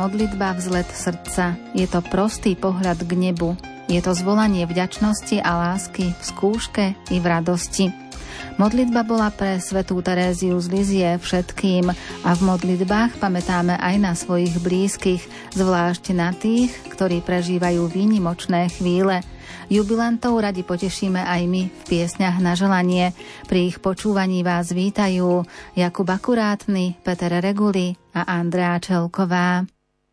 modlitba vzlet srdca. Je to prostý pohľad k nebu. Je to zvolanie vďačnosti a lásky v skúške i v radosti. Modlitba bola pre svätú Teréziu z Lizie všetkým a v modlitbách pamätáme aj na svojich blízkych, zvlášť na tých, ktorí prežívajú výnimočné chvíle. Jubilantov radi potešíme aj my v piesňach na želanie. Pri ich počúvaní vás vítajú Jakub Akurátny, Peter Reguli a Andrea Čelková.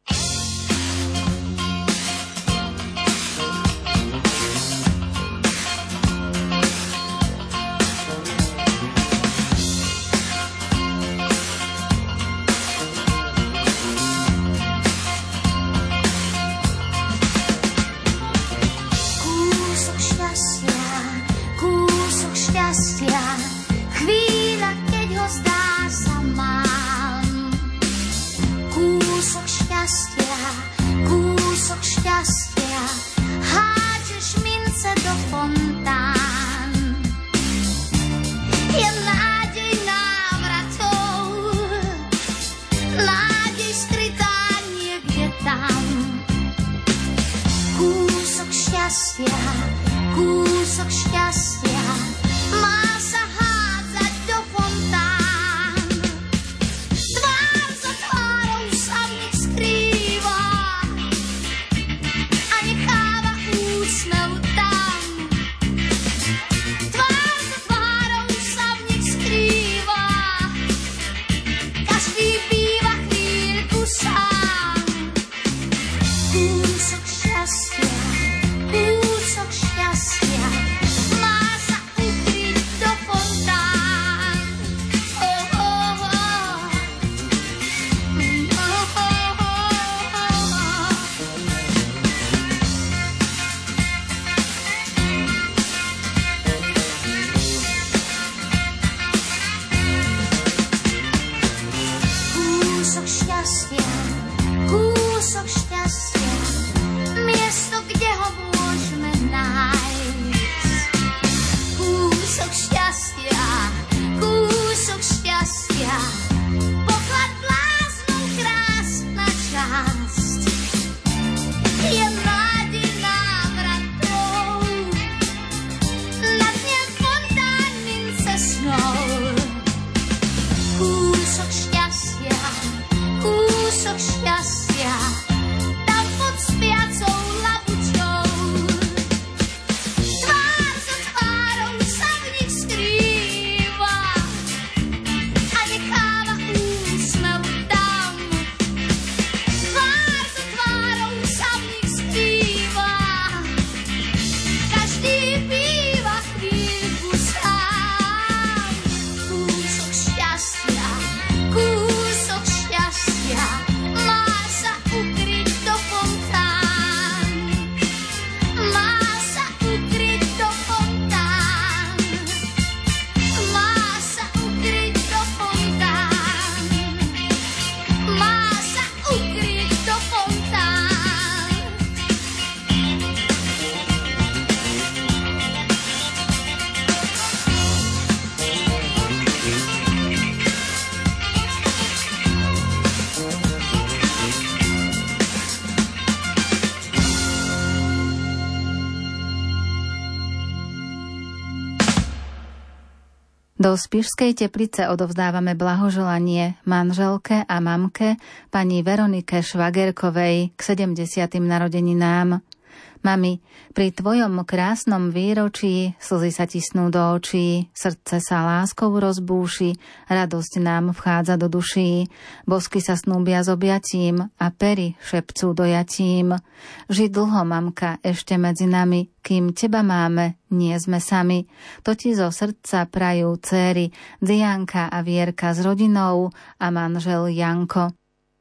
Do Spišskej Teplice odovzdávame blahoželanie manželke a mamke pani Veronike Švagerkovej k 70. narodeninám. Mami, pri tvojom krásnom výročí slzy sa tisnú do očí, srdce sa láskou rozbúši, radosť nám vchádza do duší, bosky sa snúbia s objatím a pery šepcú dojatím. Ži dlho, mamka, ešte medzi nami, kým teba máme, nie sme sami. To ti zo srdca prajú céry Dianka a Vierka s rodinou a manžel Janko.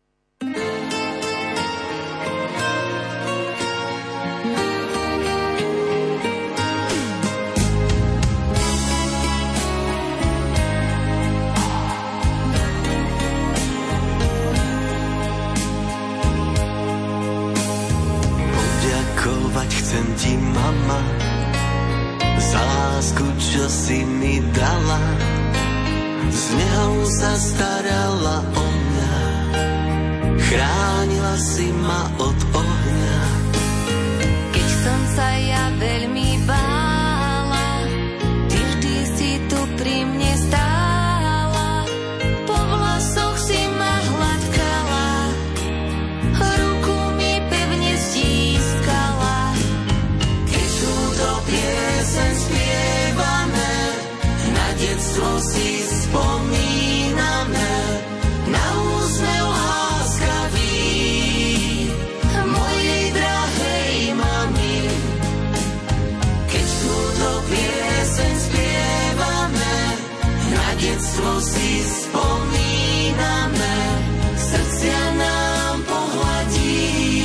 Chcem ti, mama, za lásku, čo si mi dala. S nehou sa starala o mňa, chránila si ma od ohňa. Keď som sa ja veľmi bála, ty vždy si tu pri mne stála, po vlasoch si ma hladkala, ruku mi pevne stískala. Keď túto pieseň spievame, na detstvo si spomíname, na úsmev láskavý mojej drahej mami. Keď túto pieseň spievame, na detstvo si spomíname, srdcia nám pohladí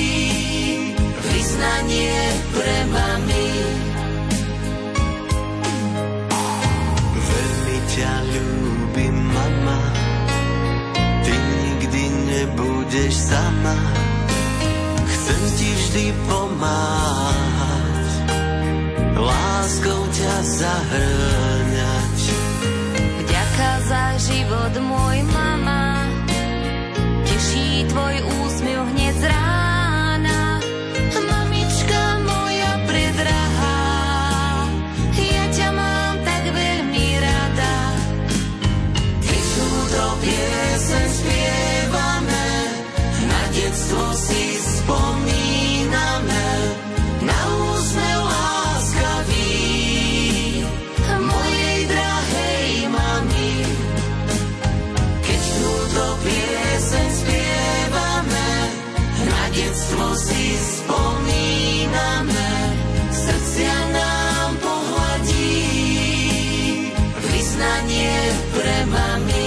vyznanie pre mami. Veľmi ťa ľúbim, mama, ty nikdy nebudeš sama, chcem ti vždy pomáhať, láskou ťa zahrňať. Vďaka za život môj, mama, teší tvoj úsmev hneď z rána. Mamička moja predrahá, ja ťa mám tak veľmi rada. Keď túto pieseň spievame, na detstvo si spomíname, na úsmev láskavý mojej drahej mami. Keď túto pieseň spievame, na detstvo si spomíname, srdcia nám pohladí vyznanie pre mami.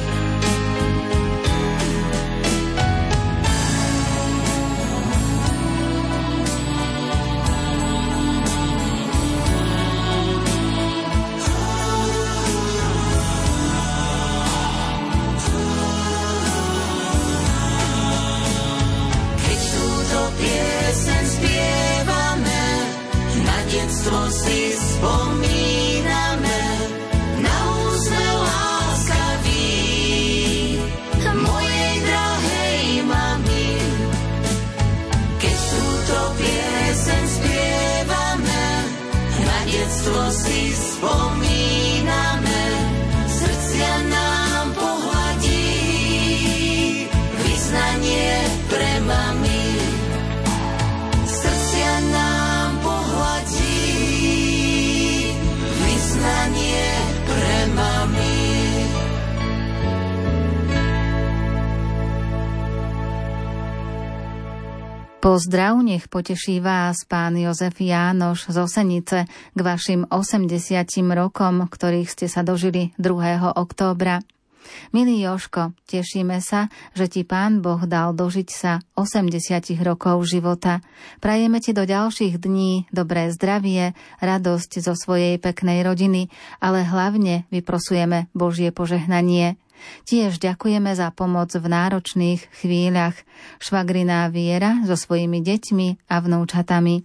Keď túto pieseň spievame, na detstvo si spomíname, na úsmev láskavý mojej drahej mami. Keď túto pieseň spievame, na detstvo si spomíname, srdcia nám pohladí vyznanie pre mami. Srdcia nám pohladí vyznanie pre mami. Pozdrav, nech poteší vás pán Jozef Jánoš z Osenice k vašim 80 rokom, ktorých ste sa dožili 2. októbra. Milý Jožko, tešíme sa, že ti Pán Boh dal dožiť sa 80 rokov života. Prajeme ti do ďalších dní dobré zdravie, radosť zo svojej peknej rodiny, ale hlavne vyprosujeme Božie požehnanie. Tiež ďakujeme za pomoc v náročných chvíľach. Švagriná Viera so svojimi deťmi a vnúčatami.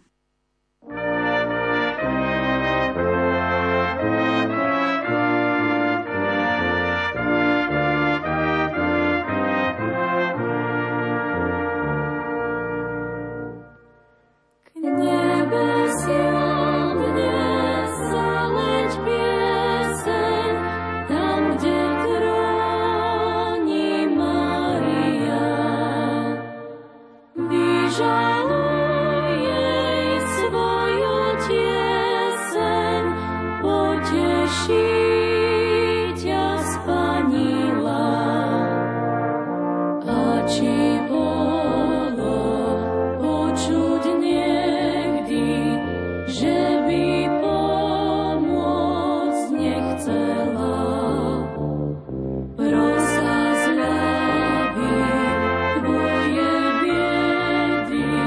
Rozazľaví tvoje biedy.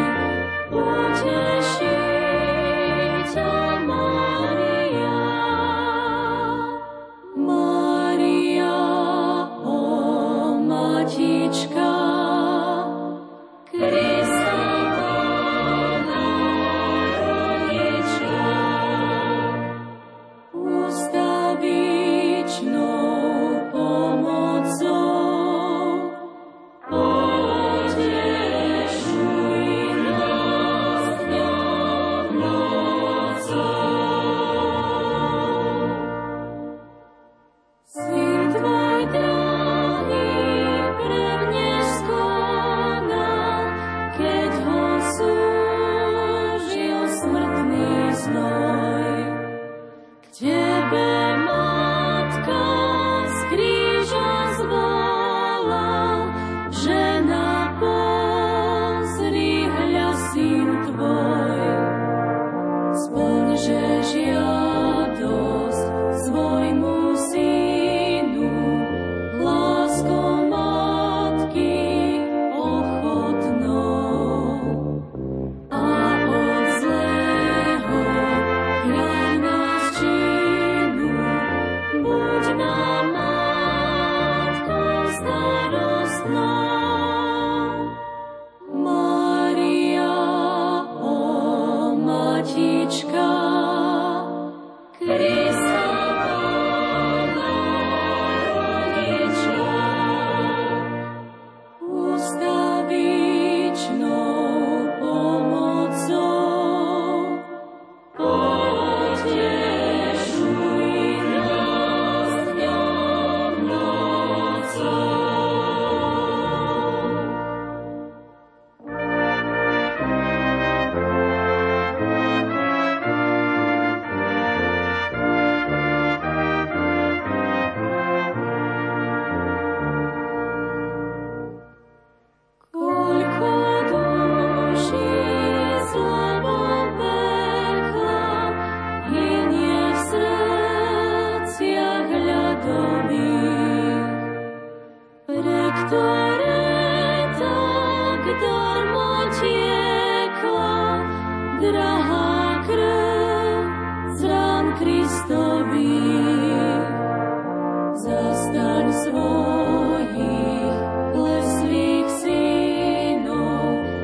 drahá krv z rán Kristových, zastaň svojich lesných synov,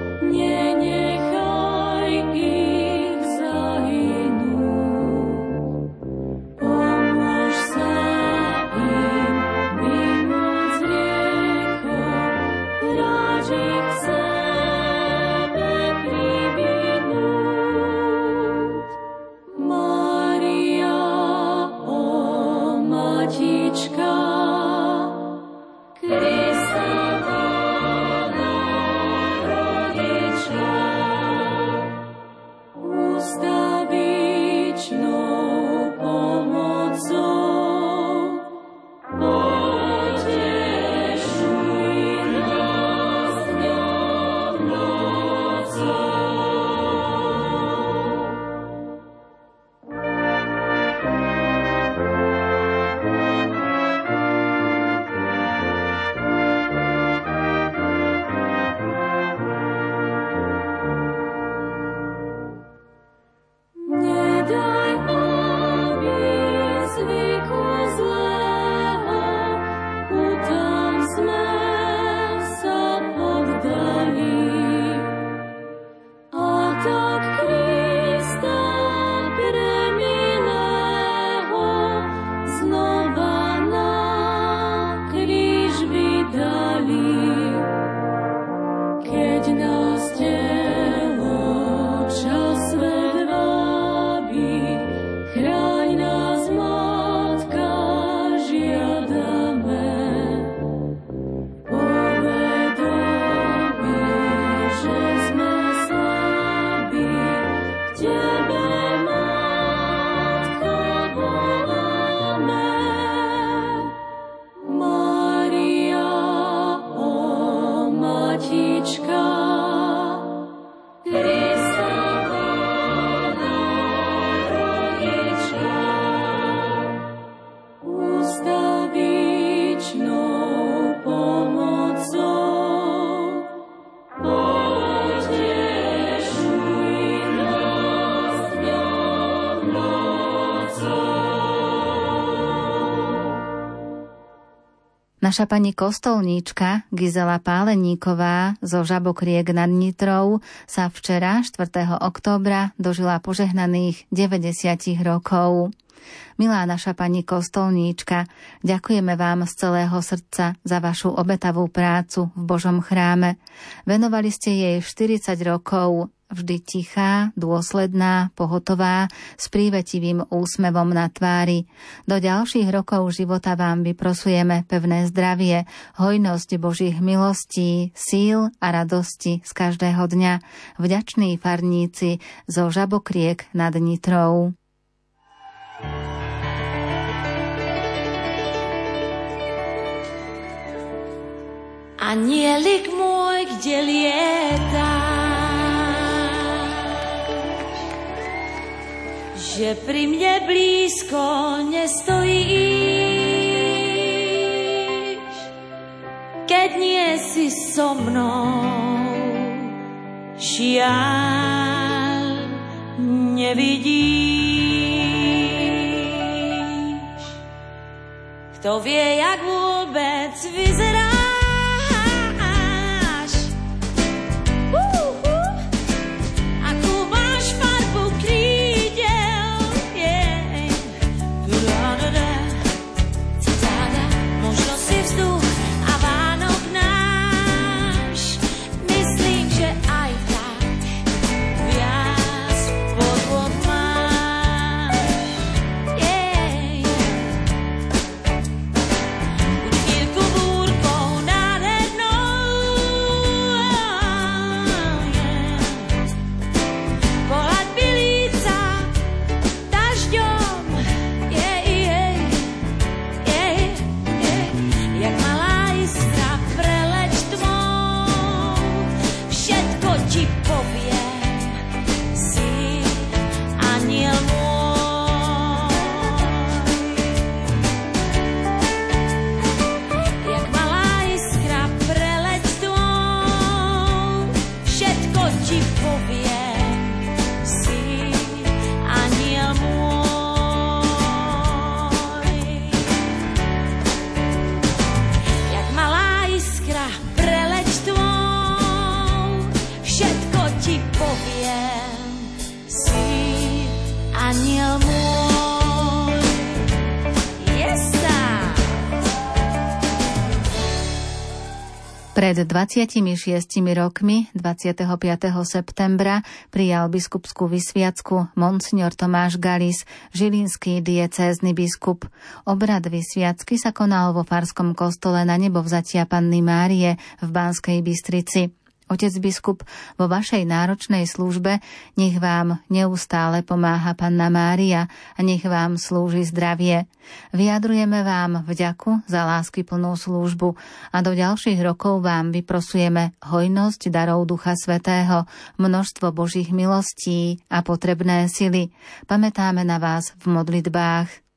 nenechaj ich zahynúť. Pomôž sa im vymôcť z hriechov, vráť ich k sebe privinúť. Mária, ó Matička, Kristova rodička, ustavičnou pomocou, potešuj nás dňom nocou. Nedaj, aby zvyku zlého, putám sme sa poddali. A tak Krista premilého znova na kríž vydali. Keď nás telo čas svet vábi, chráň nás, Matka, žiadame. Povedomí, že sme slabí, k Tebe, Matka, voláme. Mária, ó Matička, Kristova rodička, ustavičnou pomocou, potešuj nás dňom nocou. Naša pani kostolníčka Gizela Páleníková zo Žabokriek nad Nitrou sa včera, 4. októbra, dožila požehnaných 90 rokov. Milá naša pani kostolníčka, ďakujeme vám z celého srdca za vašu obetavú prácu v Božom chráme. Venovali ste jej 40 rokov, vždy tichá, dôsledná, pohotová, s prívetivým úsmevom na tvári. Do ďalších rokov života vám vyprosujeme pevné zdravie, hojnosť Božích milostí, síl a radosti z každého dňa. Vďační farníci zo Žabokriek nad Nitrou. Anielik môj, kde lietáš, že pri mne blízko nestojíš, keď nie si so mnou, žiaľ nevidíš. Kto vie, jak vôbec vyzeráš, Chvíľku búrkou si aniel môj. Pred 26 rokmi, 25. septembra, prijal biskupskú vysviacku monsignor Tomáš Galis, žilinský diecézny biskup. Obrad vysviacky sa konal vo farskom kostole Na Nebovzatia Panny Márie v Banskej Bystrici. Otec biskup, vo vašej náročnej službe nech vám neustále pomáha Panna Mária a nech vám slúži zdravie. Vyjadrujeme vám vďaku za láskyplnú službu a do ďalších rokov vám vyprosujeme hojnosť darov Ducha Svätého, množstvo Božích milostí a potrebné sily. Pamätáme na vás v modlitbách.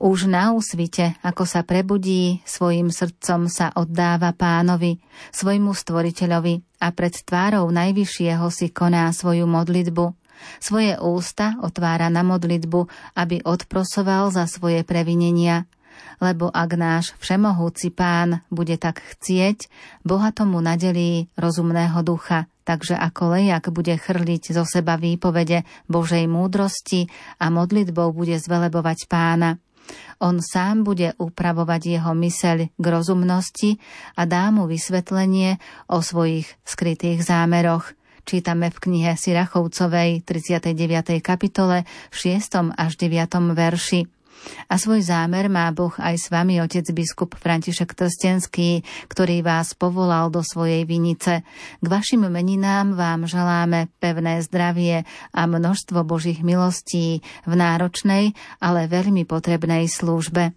Už na úsvite, ako sa prebudí, svojim srdcom sa oddáva Pánovi, svojmu Stvoriteľovi a pred tvárou Najvyššieho si koná svoju modlitbu. Svoje ústa otvára na modlitbu, aby odprosoval za svoje previnenia. Lebo ak náš všemohúci Pán bude tak chcieť, Boha tomu nadelí rozumného ducha, takže ako lejak bude chrliť zo seba výpovede Božej múdrosti a modlitbou bude zvelebovať Pána. On sám bude upravovať jeho myseľ k rozumnosti a dá mu vysvetlenie o svojich skrytých zámeroch. Čítame v knihe Sirachovcovej 39. kapitole v 6. až 9. verši. A svoj zámer má Boh aj s vami, otec biskup František Trstenský, ktorý vás povolal do svojej vinice. K vašim meninám vám želáme pevné zdravie a množstvo Božích milostí v náročnej, ale veľmi potrebnej službe.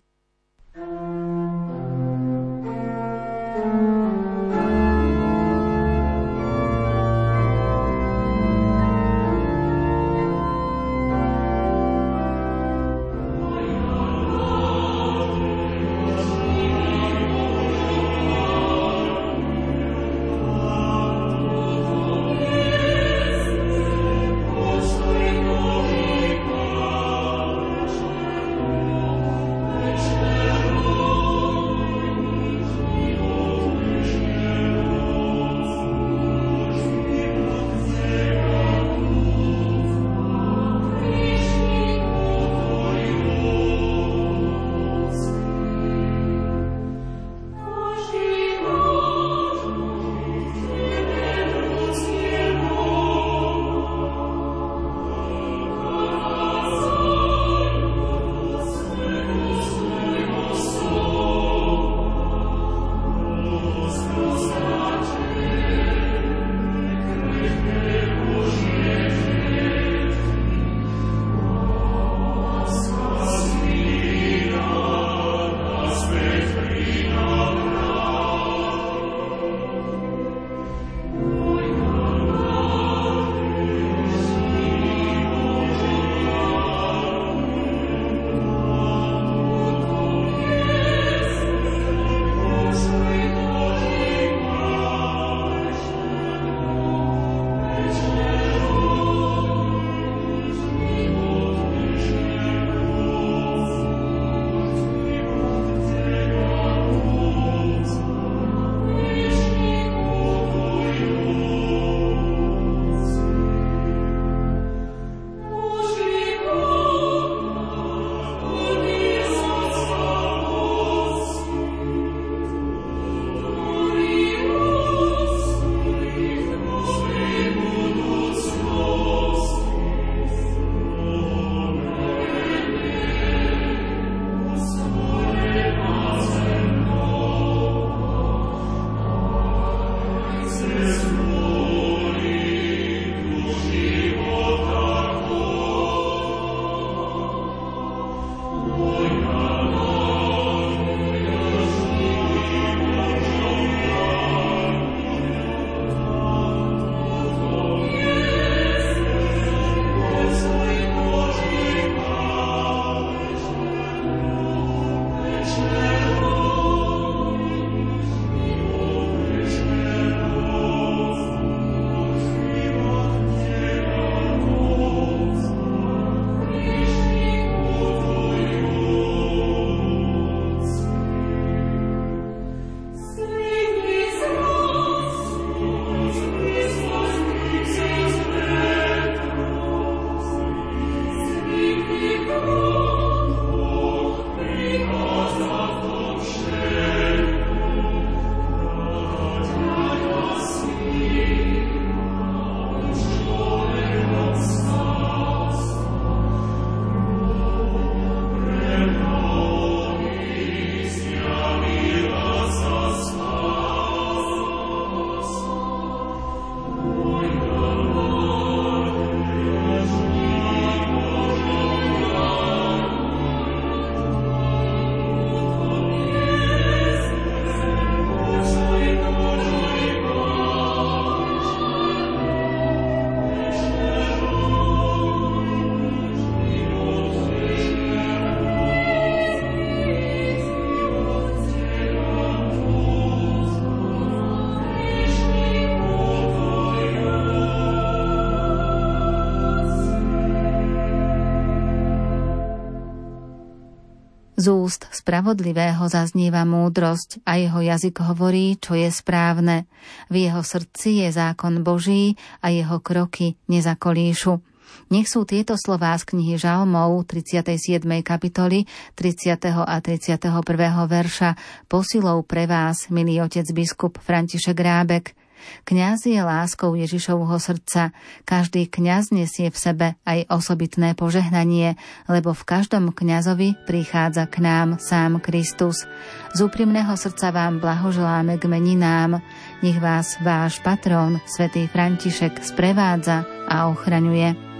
Z úst spravodlivého zaznieva múdrosť a jeho jazyk hovorí, čo je správne. V jeho srdci je zákon Boží a jeho kroky nezakolíšu. Nech sú tieto slová z knihy Žalmov 37. kapitoly 30. a 31. verša posilou pre vás, milý otec biskup František Rábek. Kňaz je láskou Ježišovho srdca. Každý kňaz nesie v sebe aj osobitné požehnanie, lebo v každom kňazovi prichádza k nám sám Kristus. Z úprimného srdca vám blahoželáme k meninám. Nech vás váš patrón, svätý František, sprevádza a ochraňuje.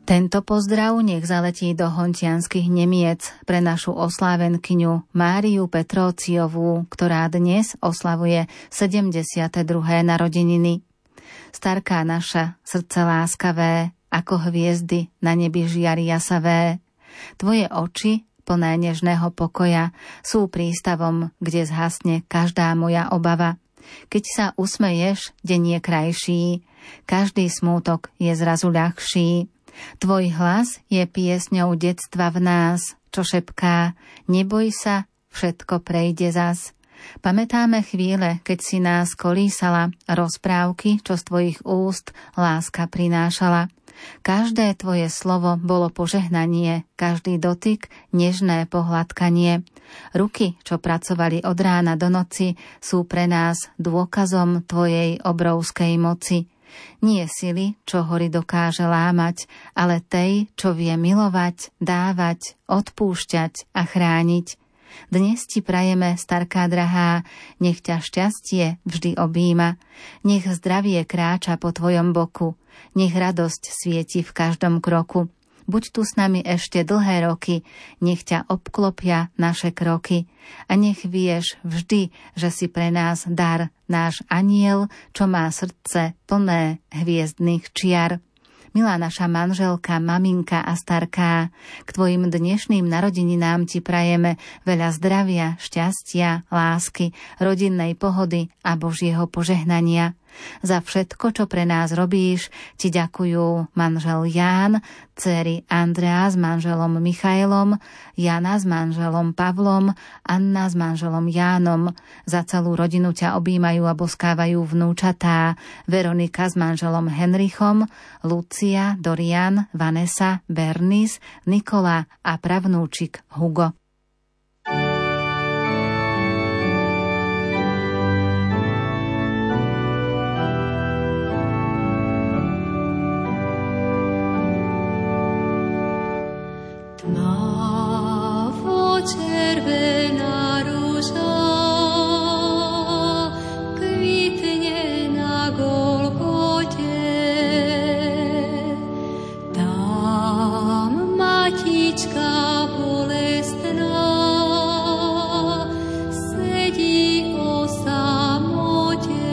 Tento pozdrav nech zaletí do hontianskych Nemiec pre našu oslávenkyňu Máriu Petróciovú, ktorá dnes oslavuje 72. narodeniny. Starká naša, srdce láskavé, ako hviezdy na nebi žiari jasavé. Tvoje oči, plné nežného pokoja, sú prístavom, kde zhasne každá moja obava. Keď sa usmeješ, deň je krajší, každý smútok je zrazu ľahší. Tvoj hlas je piesňou detstva v nás, čo šepká, neboj sa, všetko prejde zas. Pamätáme chvíle, keď si nás kolísala, rozprávky, čo z tvojich úst láska prinášala. Každé tvoje slovo bolo požehnanie, každý dotyk nežné pohľadkanie. Ruky, čo pracovali od rána do noci, sú pre nás dôkazom tvojej obrovskej moci. Nie sily, čo hory dokáže lámať, ale tej, čo vie milovať, dávať, odpúšťať a chrániť. Dnes ti prajeme, starká drahá, nech ťa šťastie vždy objíma, nech zdravie kráča po tvojom boku, nech radosť svieti v každom kroku. Buď tu s nami ešte dlhé roky, nech ťa obklopia naše kroky a nech vieš vždy, že si pre nás dar, náš anjel, čo má srdce plné hviezdnych čiar. Milá naša manželka, maminka a starká, k tvojim dnešným narodeninám ti prajeme veľa zdravia, šťastia, lásky, rodinnej pohody a Božieho požehnania. Za všetko, čo pre nás robíš, ti ďakujú manžel Ján, dcéry Andrea s manželom Michailom, Jana s manželom Pavlom, Anna s manželom Jánom. Za celú rodinu ťa objímajú a boskávajú vnúčatá, Veronika s manželom Henrichom, Lucia, Dorian, Vanessa, Bernice, Nikola a pravnúčik Hugo. Červená rúža kvitne na Golgote. Tam matička bolestná sedí o samote.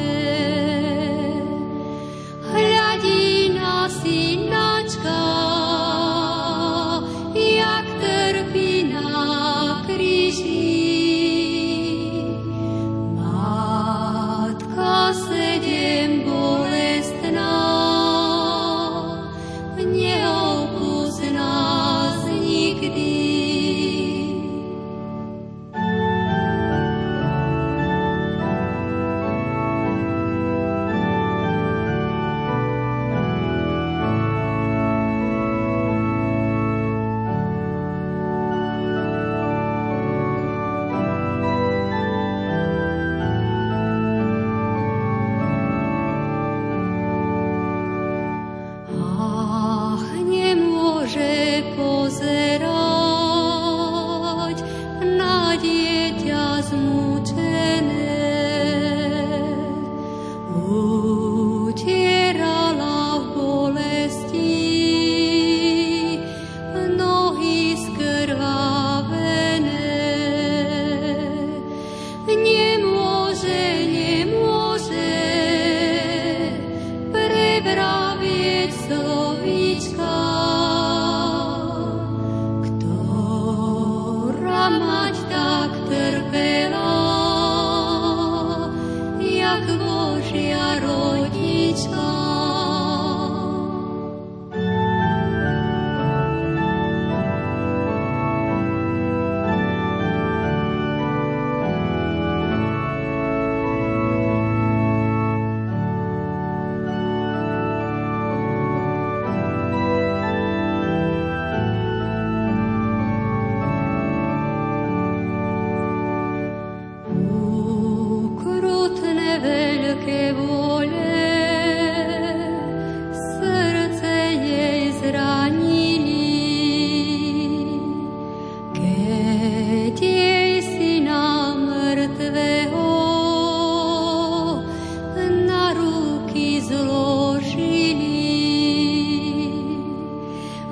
Hľadí na synáčka, jak trpí na Matka sedem bolestná, neopúzná nikdy.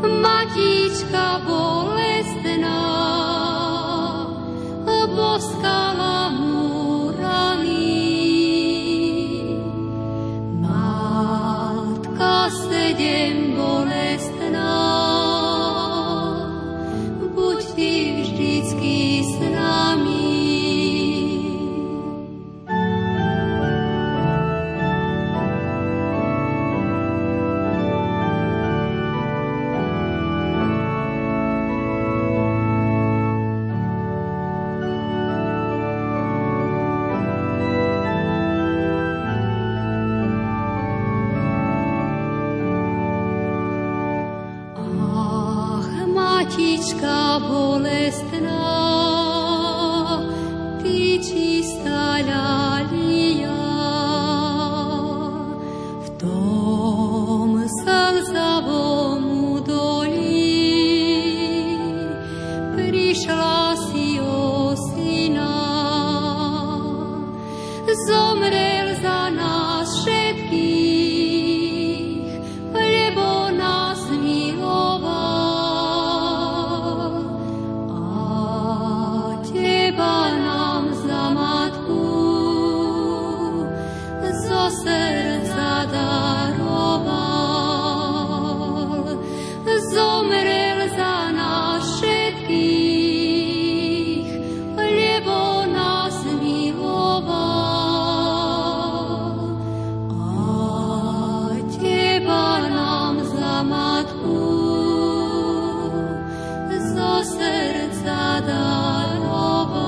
Matička bolestná, boskala mu rany. Matka 7 bolestná, buď ty vždycky s nami. Matička bolestná, ty čistá ľalia, v tom slzavom údolí prišla si o syna, zomrel za nás všetkých, lebo nás miloval. Srdca daroval, zomrel za nás všetkých, lebo nás miloval. A teba nám za matku zo srdca daroval.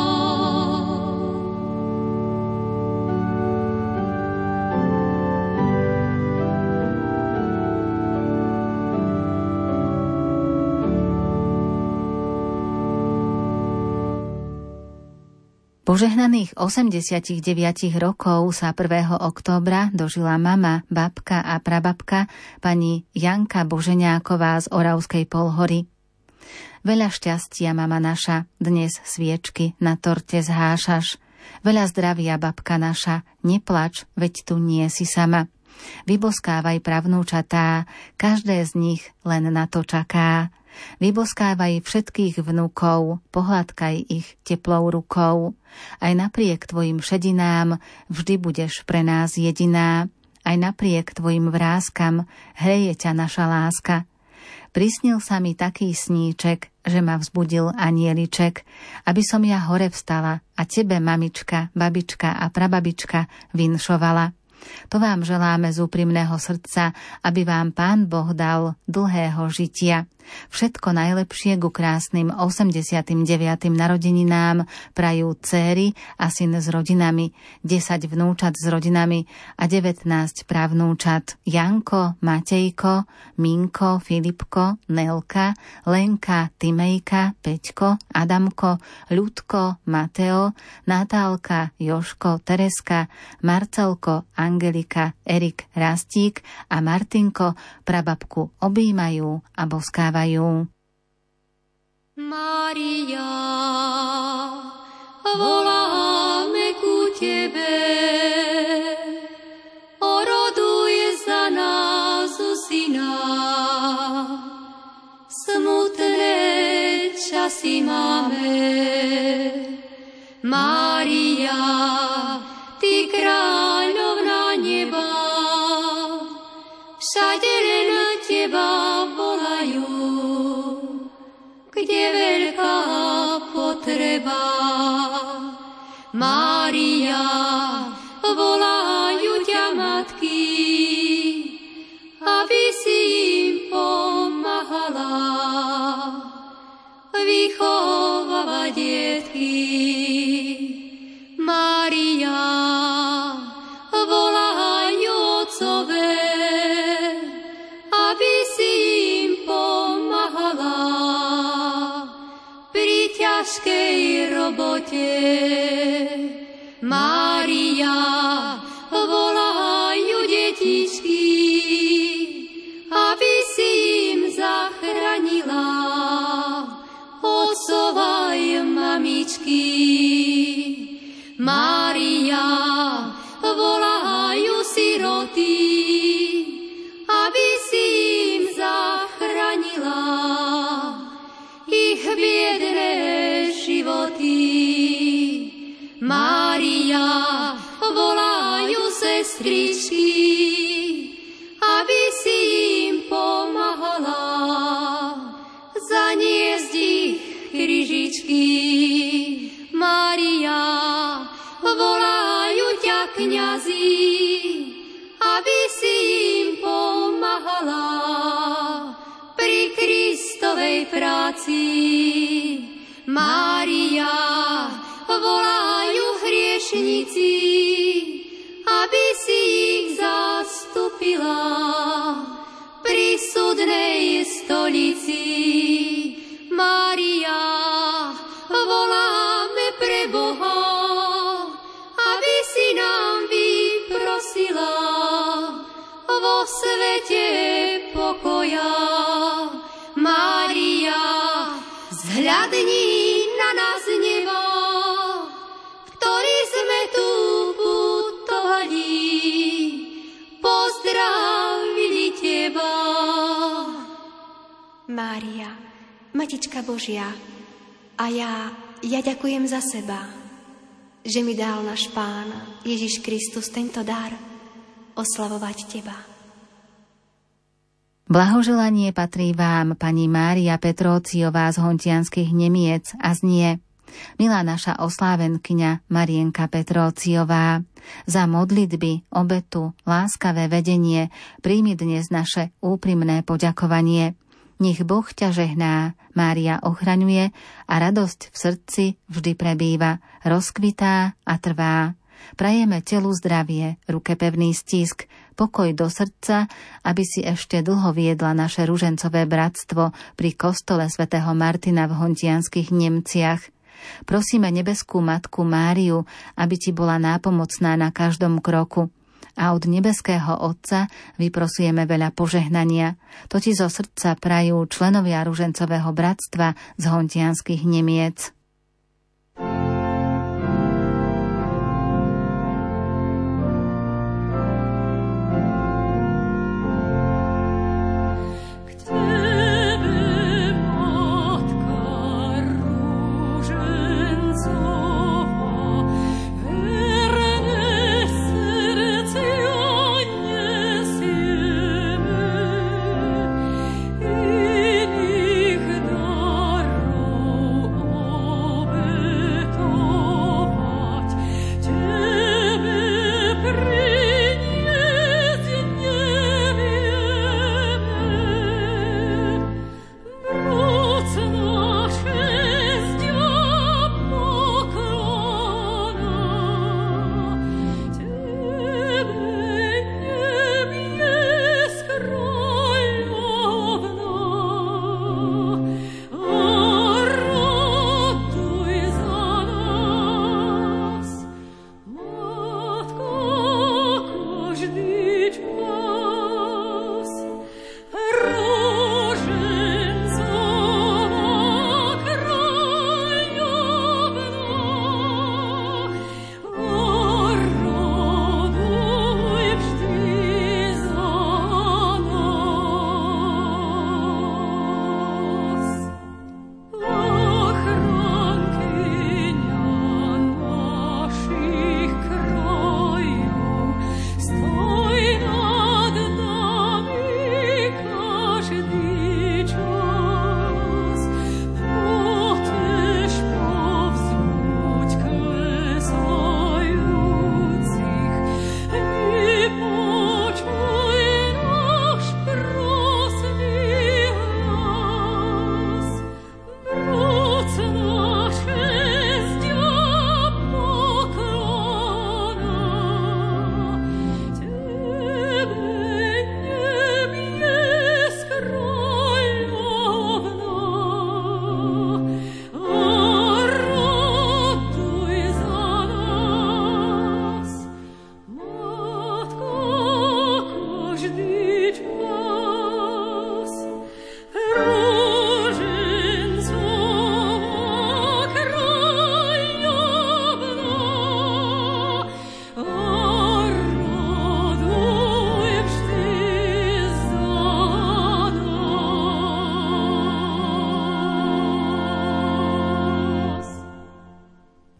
Požehnaných 89 rokov sa 1. októbra dožila mama, babka a prababka pani Janka Božeňáková z Oravskej Polhory. Veľa šťastia, mama naša, dnes sviečky na torte zhášaš. Veľa zdravia, babka naša, neplač, veď tu nie si sama. Vyboskávaj pravnúčatá, každé z nich len na to čaká. Vyboskávaj všetkých vnúkov, pohľadkaj ich teplou rukou. Aj napriek tvojim šedinám vždy budeš pre nás jediná. Aj napriek tvojim vrázkam hreje ťa naša láska. Prisnil sa mi taký sníček, že ma vzbudil anieliček, aby som ja hore vstala a tebe, mamička, babička a prababička, vinšovala. To vám želáme z úprimného srdca, aby vám Pán Boh dal dlhého žitia. Všetko najlepšie ku krásnym 89. narodeninám prajú céry a syn s rodinami, 10 vnúčat s rodinami a 19 pravnúčat. Janko, Matejko, Minko, Filipko, Nelka, Lenka, Timejka, Peťko, Adamko, Ľudko, Mateo, Natálka, Joško, Tereska, Marcelko, Angelika, Erik, Rastík a Martinko prababku objímajú a boskávajú. Mária, voláme ku tebe, oroduj za nás syna. Smutné časy máme, Mária, ty kráľovná neba, všade len teba volajú, kde veľká potreba. Mária, volajú ťa matky, aby si im pomáhala vychovávať detky. Mária, volajú otcové, aby si im pomáhala pri ťažkej robote. Mária, volajú detičky, aby si im zachránila otcova i mamičky. Mária, volajú siroty, aby si im zachránila sestričky, aby si im pomáhala zaniesť ich krížičky. Mária, volajú ťa kňazi, aby si im pomáhala pri Kristovej práci. Mária, volajú hriešnici, aby si ich zastúpila pri súdnej stolici. Mária, voláme pre Boha, aby si nám vyprosila vo svete pokoja. Mária, zhľadni na nás neba, ktorí sme tu putovali, pozdravili teba. Mária, Matička Božia, a ja ďakujem za seba, že mi dal náš Pán Ježiš Kristus tento dar oslavovať teba. Blahoželanie patrí vám, pani Mária Petróciová z Hontianskych Nemiec, a znie: Milá naša oslávenkyňa Marienka Petróciová, za modlitby, obetu, láskavé vedenie príjmi dnes naše úprimné poďakovanie. Nech Boh ťa žehná, Mária ochraňuje a radosť v srdci vždy prebýva, rozkvitá a trvá. Prajeme telu zdravie, ruke pevný stisk, pokoj do srdca, aby si ešte dlho viedla naše ružencové bratstvo pri kostole svätého Martina v Hontianskych Nemciach. Prosíme nebeskú Matku Máriu, aby ti bola nápomocná na každom kroku. A od nebeského Otca vyprosujeme veľa požehnania. To ti zo srdca prajú členovia ružencového bratstva z Hontianskych Nemiec. Oh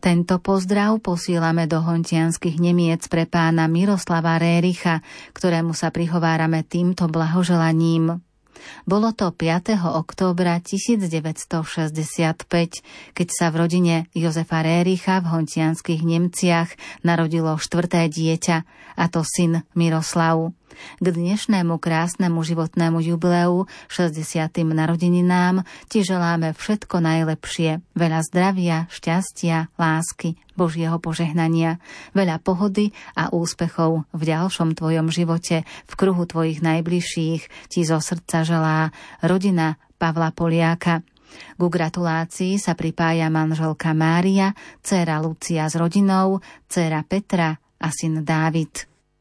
Tento pozdrav posílame do hontianskych Nemiec pre pána Miroslava Réricha, ktorému sa prihovárame týmto blahoželaním. Bolo to 5. októbra 1965, keď sa v rodine Jozefa Réricha v hontianskych Nemciach narodilo 4. dieťa, a to syn Miroslav. K dnešnému krásnemu životnému jubileu, 60. narodeninám, ti želáme všetko najlepšie, veľa zdravia, šťastia, lásky, Božieho požehnania, veľa pohody a úspechov v ďalšom tvojom živote, v kruhu tvojich najbližších ti zo srdca želá rodina Pavla Poliáka. Ku gratulácii sa pripája manželka Mária, dcéra Lucia s rodinou, dcéra Petra a syn Dávid.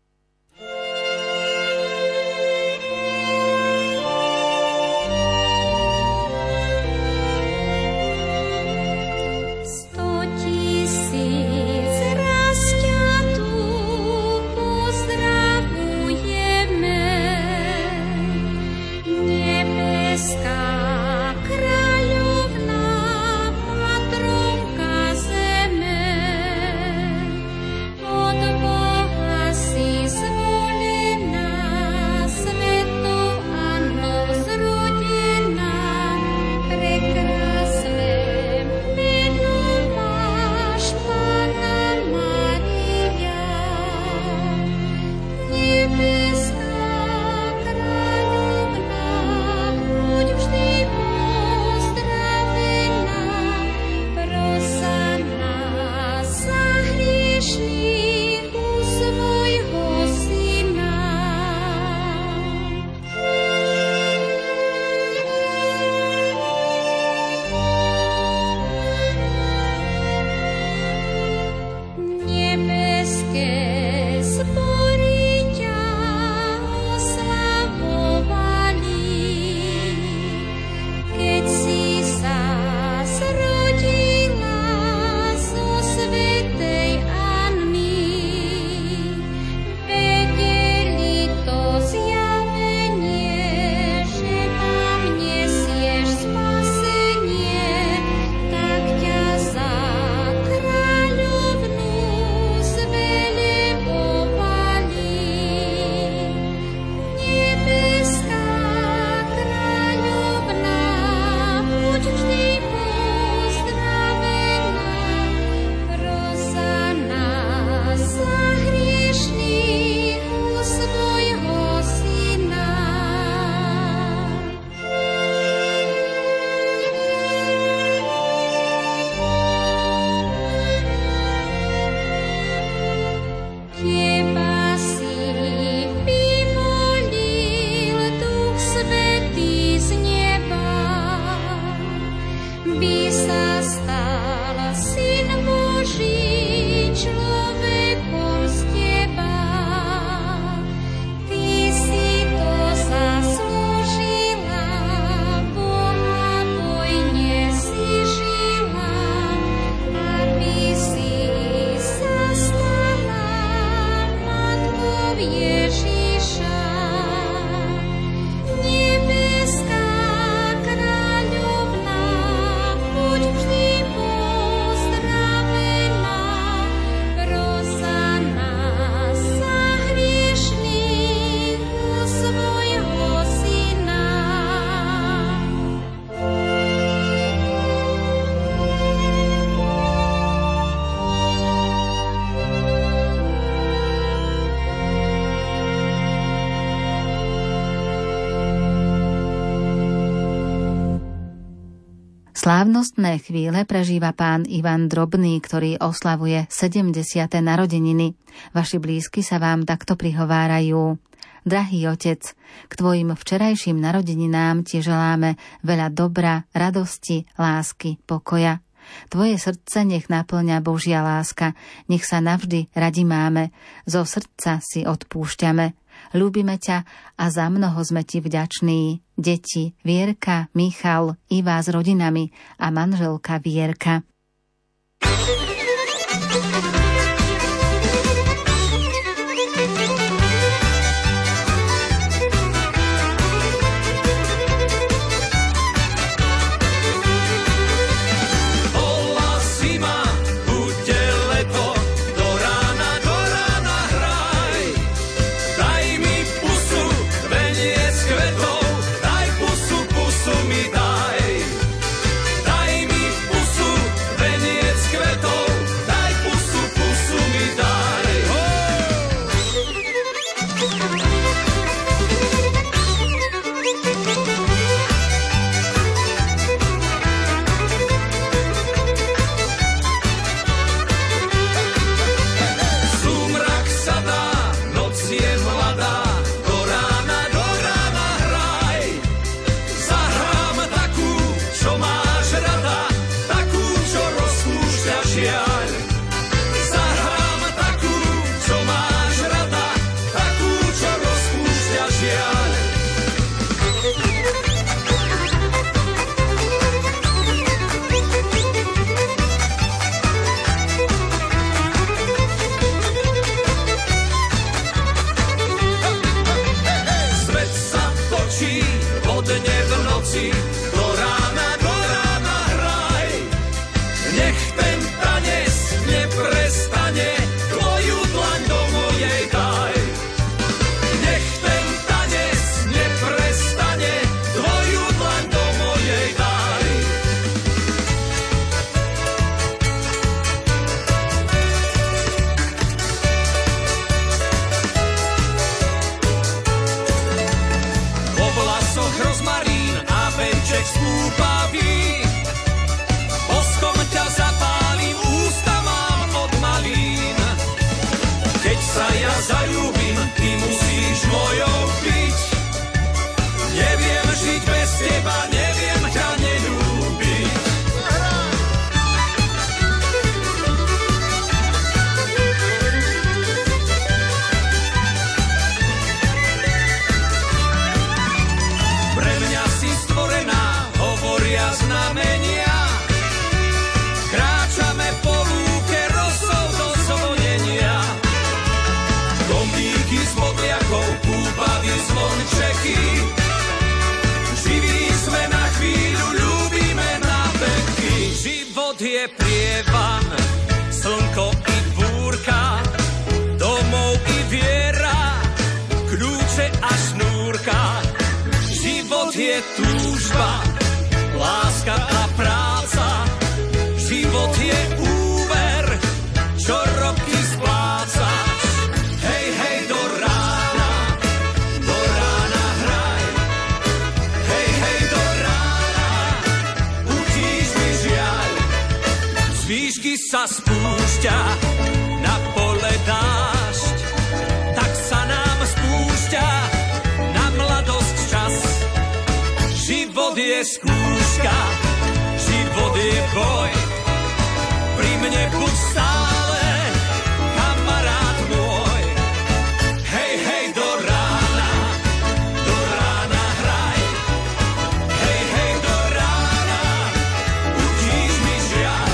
Slávnostné chvíle prežíva pán Ivan Drobný, ktorý oslavuje 70. narodeniny. Vaši blízky sa vám takto prihovárajú. Drahý otec, k tvojim včerajším narodeninám ti želáme veľa dobra, radosti, lásky, pokoja. Tvoje srdce nech naplňa Božia láska, nech sa navždy radi máme, zo srdca si odpúšťame. Ľúbime ťa a za mnoho sme ti vďační. Deti Vierka, Michal, Iva s rodinami a manželka Vierka. Bola si ma, buď prievan, slnko i búrka, domov i viera, kľúče a šnúrka. Život je túžba, láska a práca, život je úver, čo roky splácaš. Hej, hej, do rána hraj. Hej, hej, do rána, utíš mi žiaľ. Z výšky sa spúšťa na pole dážď, tak sa nám spúšťa na mladosť čas. Život je skúška, život je boj, pri mne buď stále, kamarát môj. Hej, hej, do rána hraj. Hej, hej, do rána, utíš mi žiaľ.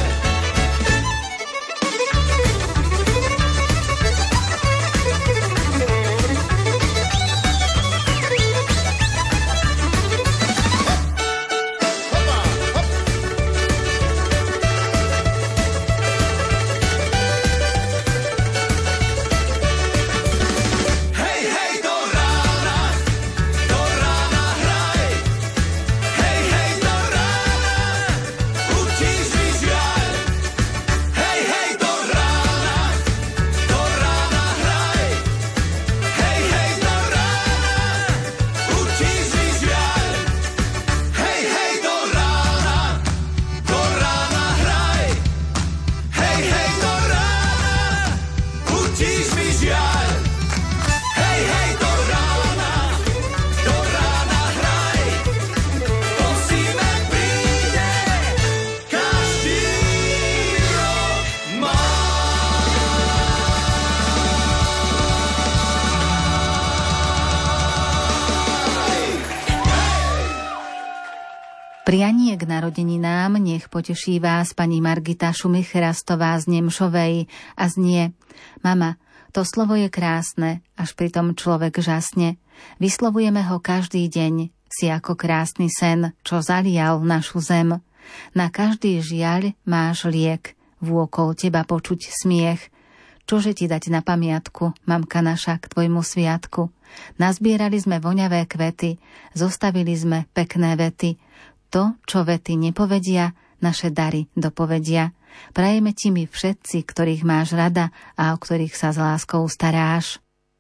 Prianie k narodeninám nech poteší vás pani Margita Šumich-Rastová z Nemšovej a znie: Mama, to slovo je krásne, až pritom človek žasne. Vyslovujeme ho každý deň, si ako krásny sen, čo zalial našu zem. Na každý žiaľ máš liek, vôkol teba počuť smiech. Čože ti dať na pamiatku, mamka naša, k tvojmu sviatku? Nazbierali sme voňavé kvety, zostavili sme pekné vety. To, čo vety nepovedia, naše dary dopovedia. Prajeme ti my všetci, ktorých máš rada a o ktorých sa s láskou staráš.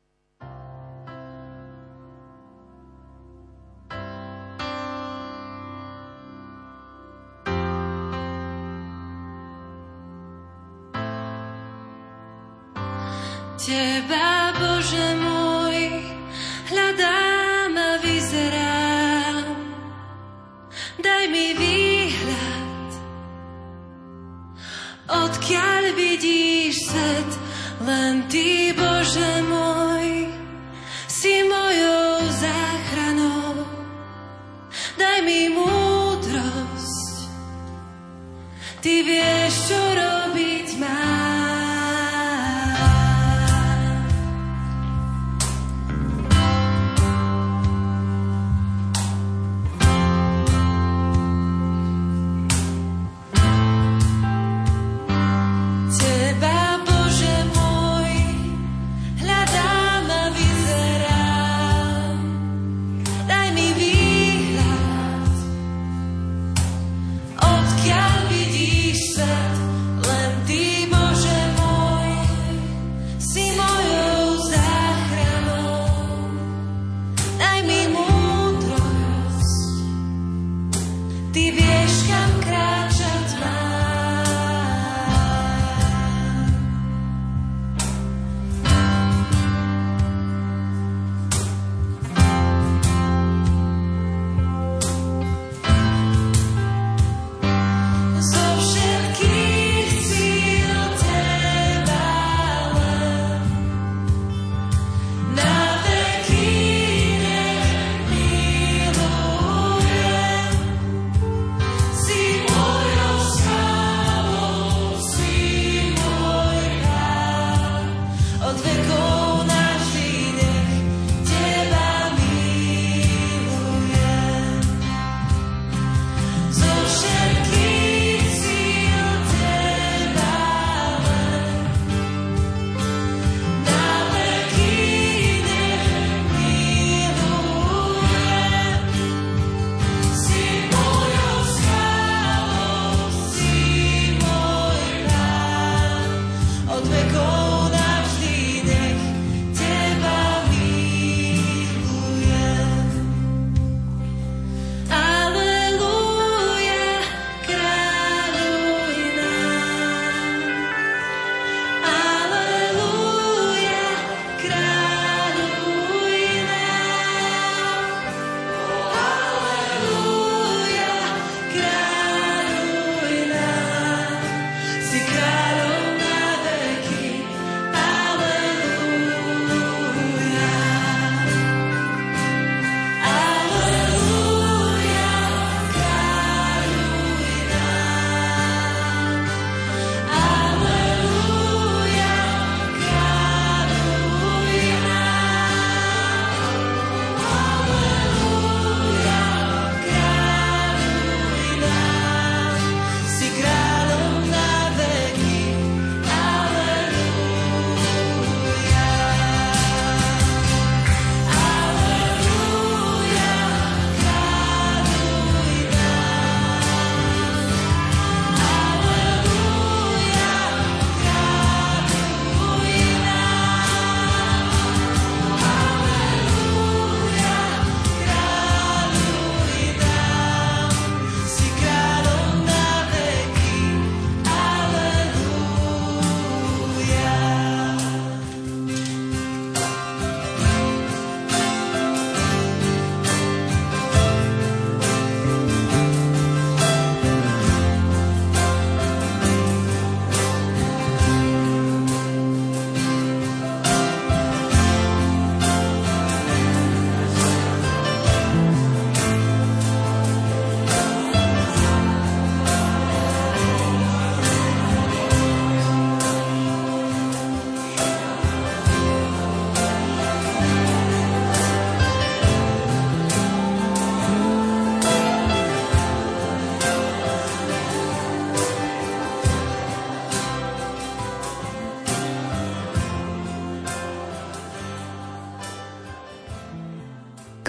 Teba, Bože môj, hľadám a vyzerám. Daj mi výhľad, odkiaľ vidíš svet, len Ty, Bože môj, si mojou záchranou. Daj mi múdrosť, Ty vieš, čo robiť mám.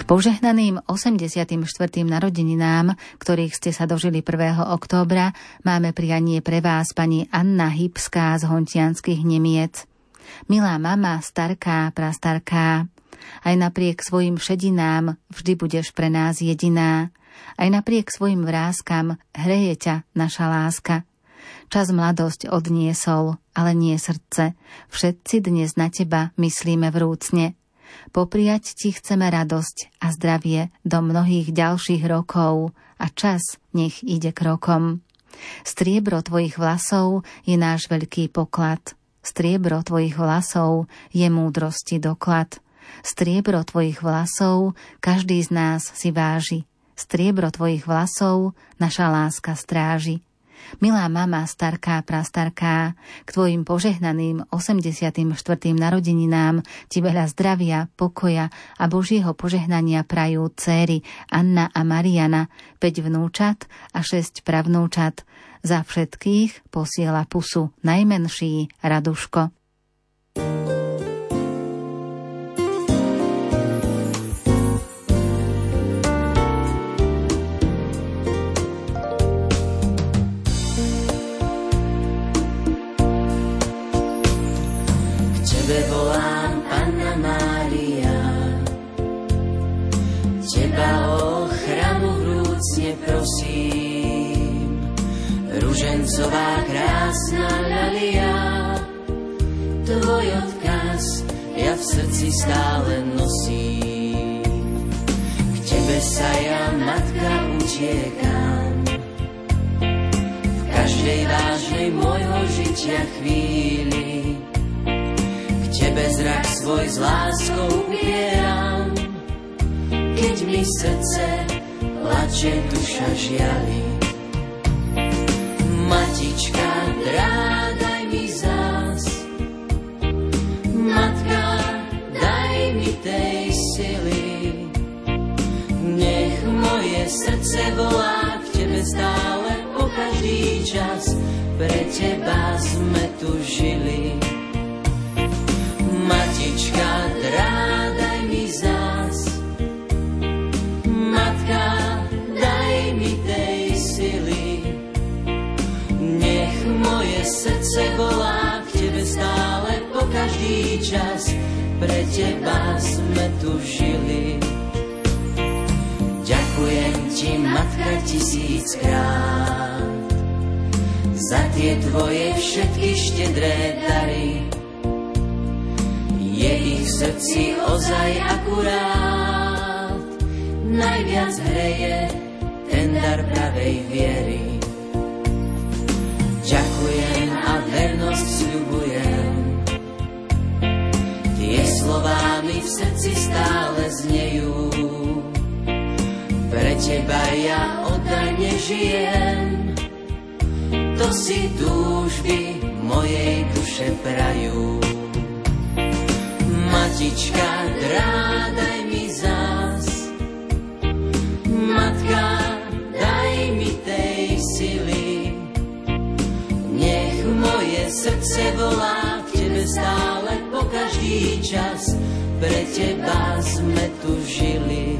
požehnaným 84. narodeninám, ktorých ste sa dožili 1. októbra, máme prianie pre vás pani Anna Hybská z Hontianskych Nemiec. Milá mama, starká, prastarká, aj napriek svojim šedinám vždy budeš pre nás jediná. Aj napriek svojim vrázkam hreje ťa naša láska. Čas mladosť odniesol, ale nie srdce. Všetci dnes na teba myslíme vrúcne. Popriať ti chceme radosť a zdravie do mnohých ďalších rokov a čas nech ide krokom. Striebro tvojich vlasov je náš veľký poklad. Striebro tvojich vlasov je múdrosti doklad. Striebro tvojich vlasov každý z nás si váži. Striebro tvojich vlasov naša láska stráži. Milá mama, starká, prastarká, k tvojim požehnaným 84. narodeninám ti veľa zdravia, pokoja a Božieho požehnania prajú céry Anna a Mariana, 5 vnúčat a 6 pravnúčat. Za všetkých posiela pusu najmenší Raduško. Tebe volám, Panna Mária, teba o ochranu vrúcne prosím. Ružencová krásna ľalia, tvoj odkaz ja v srdci stále nosím. K tebe sa ja, matka, utiekam, v každej vážnej môjho žitia chvíli. Tebe zrak svoj s láskou upieram, keď mi srdce plače, duša žiali. Matička, daj mi zás, matka, daj mi tej sily. Nech moje srdce volá k tebe stále po každý čas, pre teba sme tu žili. Matička, daj mi zás, matka, daj mi tej sily. Nech moje srdce volá k tebe stále po každý čas, pre teba sme tu žili. Ďakujem ti, matka, 1000-krát za tie tvoje všetky štedré dary. Je ich v srdci ozaj akurát, najviac hreje ten dar pravej viery. Ďakujem a vernosť sľubujem, tie slová mi v srdci stále znejú. Pre teba ja oddane žijem, to si túžby mojej duše prajú. Matička, daj mi zás, matka, daj mi tej sily. Nech moje srdce volá k tebe stále po každý čas, pre teba sme tu žili.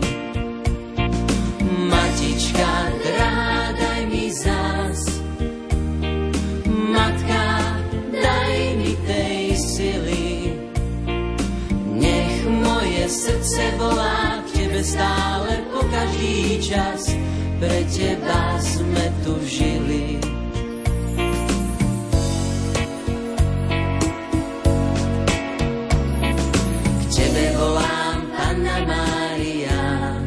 Matička, daj mi zás, matka, daj mi tej sily. Moje srdce volá k tebe stále po každý čas, pre teba sme tu žili. K tebe volám, Panna Mária,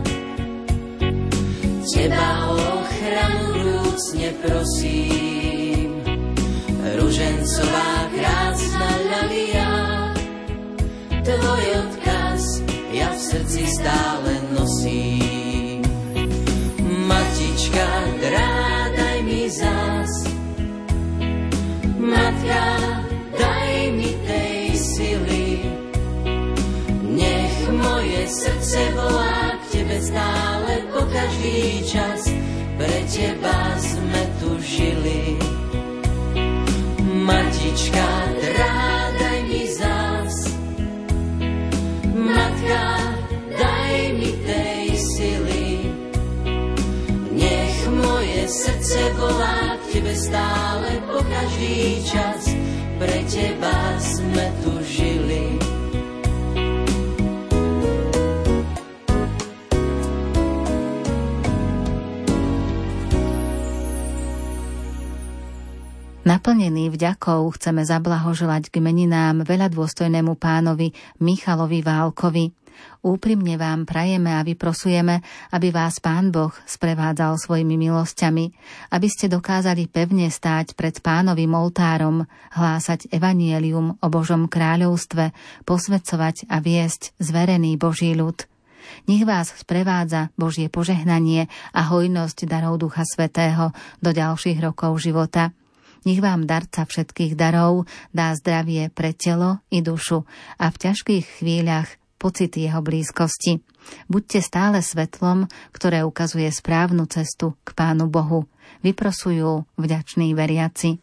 teba o ochranu vrúcne prosím. Ružencová krásna ľalia, tvoj odkaz ja v srdci stále nosím. Matička, daj mi zás, matka, daj mi tej sily. Nech moje srdce volá k tebe stále po každý čas, pre teba sme tu žili. Matička, daj mi zás, matka, daj mi tej srdce volá k tebe stále po každý čas. Pre teba sme tu žili. Naplnený vďakou chceme zablahoželať k meninám veľadôstojnému pánovi Michalovi Válkovi. Úprimne vám prajeme a vyprosujeme, aby vás Pán Boh sprevádzal svojimi milosťami, aby ste dokázali pevne stáť pred Pánovým oltárom, hlásať evanjelium o Božom kráľovstve, posväcovať a viesť zverený Boží ľud. Nech vás sprevádza Božie požehnanie a hojnosť darov Ducha Svätého do ďalších rokov života. Nech vám darca všetkých darov dá zdravie pre telo i dušu a v ťažkých chvíľach pocit jeho blízkosti. Buďte stále svetlom, ktoré ukazuje správnu cestu k Pánu Bohu. Vyprosujú vďační veriaci.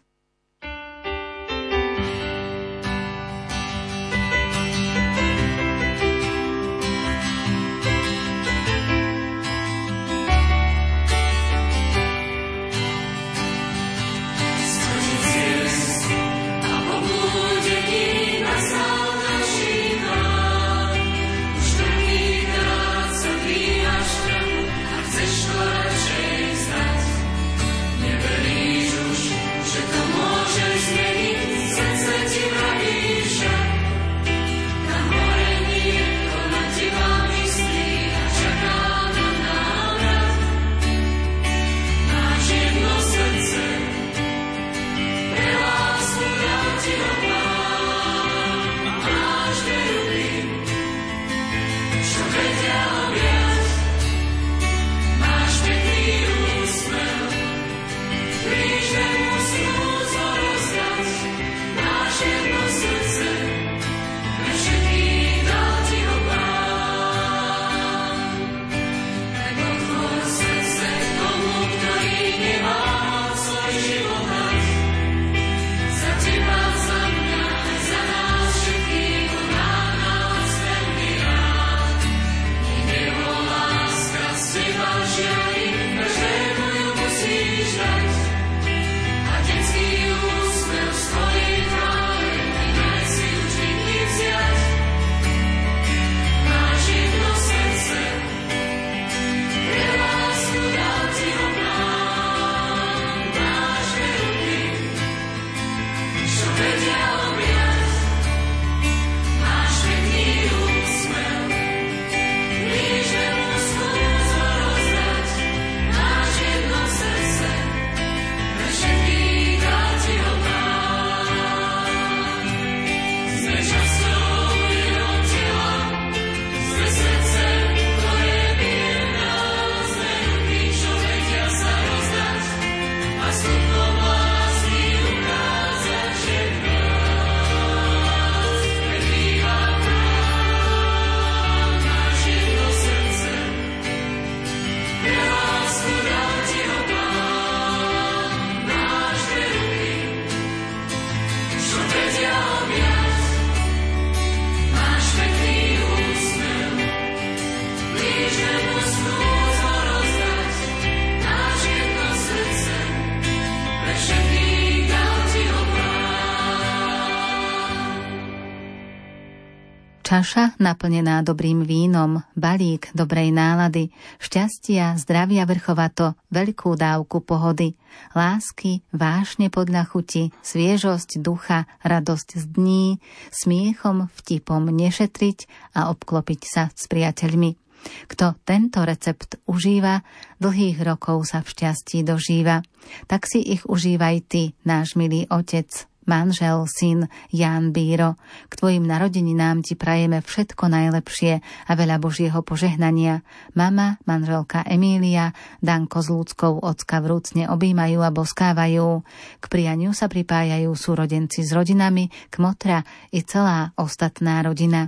Čaša naplnená dobrým vínom, balík dobrej nálady, šťastia, zdravia vrchovato, veľkú dávku pohody, lásky, vášne podľa chuti, sviežosť ducha, radosť z dní, smiechom, vtipom nešetriť a obklopiť sa s priateľmi. Kto tento recept užíva, dlhých rokov sa v šťastí dožíva. Tak si ich užívaj ty, náš milý otec, manžel, syn Ján Bíro. K tvojim narodeninám ti prajeme všetko najlepšie a veľa Božieho požehnania. Mama, manželka Emília, Danko s Lúckou ocka vrúcne objímajú a boskávajú. K prianiu sa pripájajú súrodenci s rodinami, kmotra i celá ostatná rodina.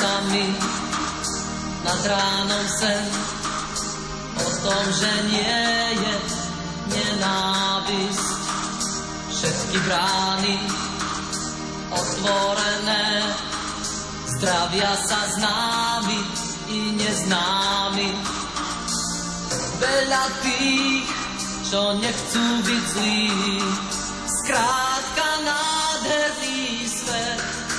sa mi nad ránom sen o tom, že nie je nenávisť. Všetky brány otvorené, zdravia sa známi i neznámi. Veľa tých, čo nechcú byť zlí, skrátka nádherný svet.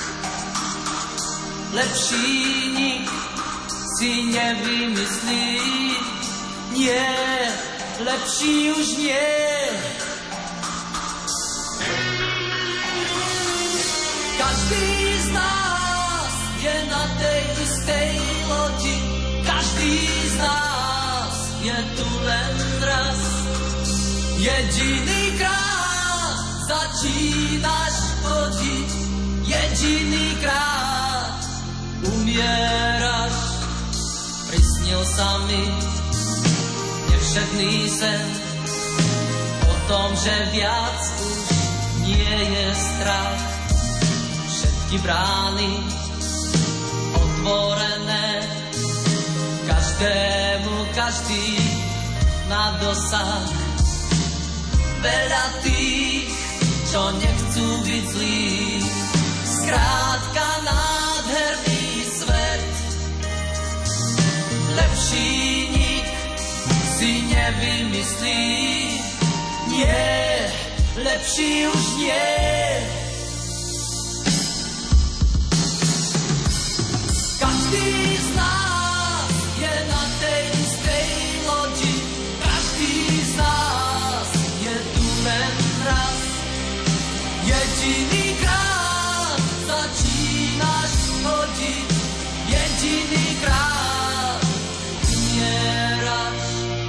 Lepší nik si nevymyslí, nie, lepší už nie. Každý z nás je na tej istej lodi, každý z nás je tu len raz. Jedinýkrát začínaš chodiť, jedinýkrát umieraš. Prisnil sa mi nevšedný sen o tom, že viac už nie je strach. Všetky brány otvorené, každému každý na dosah. Veľa tých, čo nechcú byť zlí, skrátka nádherný svet. Lepší nik si nevymyslí, nie, lepší už nie. Každý z nás je na tej istej lodi, každý z nás je tu len raz. Jedinýkrát začínaš chodiť, jedinýkrát umieraš.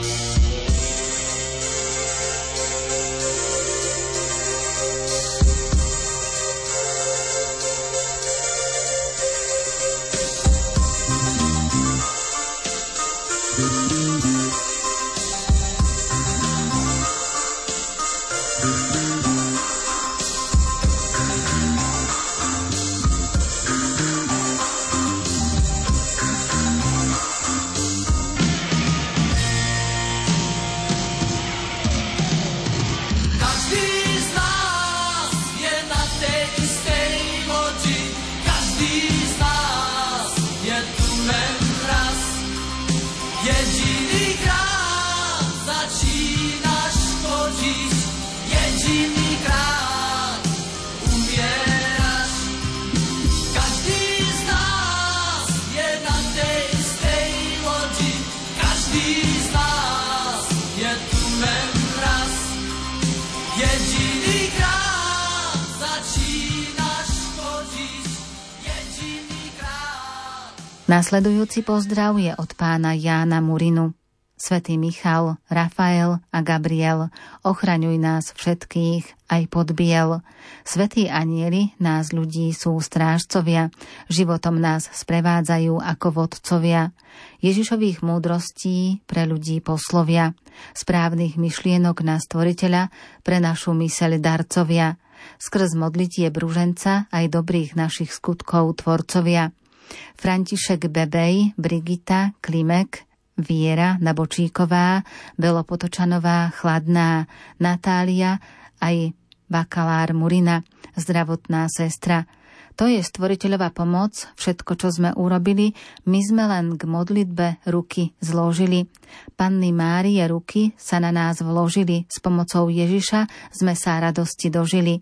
Nasledujúci pozdrav je od pána Jána Murinu. Svätý Michal, Rafael a Gabriel, ochraňuj nás všetkých, aj pod biel. Svätí anjeli nás ľudí sú strážcovia, životom nás sprevádzajú ako vodcovia. Ježišových múdrostí pre ľudí poslovia, správnych myšlienok na Stvoriteľa pre našu myseľ darcovia. Skrz modlitie brúženca aj dobrých našich skutkov tvorcovia. František Bebej, Brigita, Klimek, Viera Nabočíková, Belopotočanová, Chladná, Natália, aj bakalár Murina, zdravotná sestra. To je Stvoriteľová pomoc, všetko, čo sme urobili, my sme len k modlitbe ruky zložili. Panny Márie ruky sa na nás vložili, s pomocou Ježiša sme sa radosti dožili.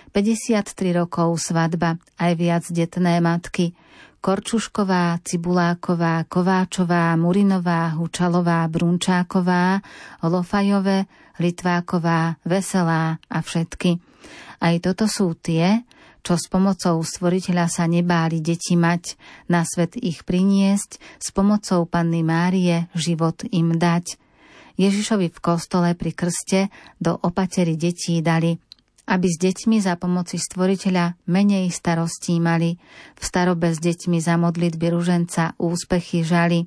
53 rokov svadba, aj viac detné matky. Korčušková, Cibuláková, Kováčová, Murinová, Hučalová, Brunčáková, Lofajové, Litváková, Veselá a všetky. Aj toto sú tie, čo s pomocou Stvoriteľa sa nebáli deti mať, na svet ich priniesť, s pomocou Panny Márie život im dať. Ježišovi v kostole pri krste do opatery detí dali, aby s deťmi za pomoci Stvoriteľa menej starostí mali, v starobe s deťmi za modlitby ruženca úspechy žali.